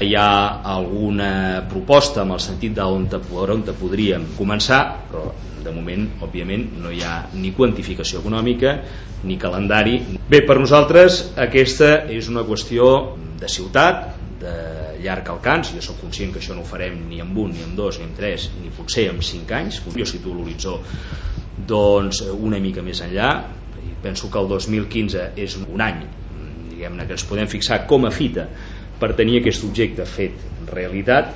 Hi ha alguna proposta en el sentit per on podríem començar, però de moment, òbviament, no hi ha ni quantificació econòmica ni calendari. Bé, per nosaltres aquesta és una qüestió de ciutat, de llarg alcance. Jo soc conscient que això no ho farem ni en un, ni en dos, ni en tres, ni potser en 5 anys. Jo situo l'horitzó una mica més enllà. Penso que el 2015 és un any, diguem-ne, que ens podem fixar com a fita per tenir aquest objecte fet realitat.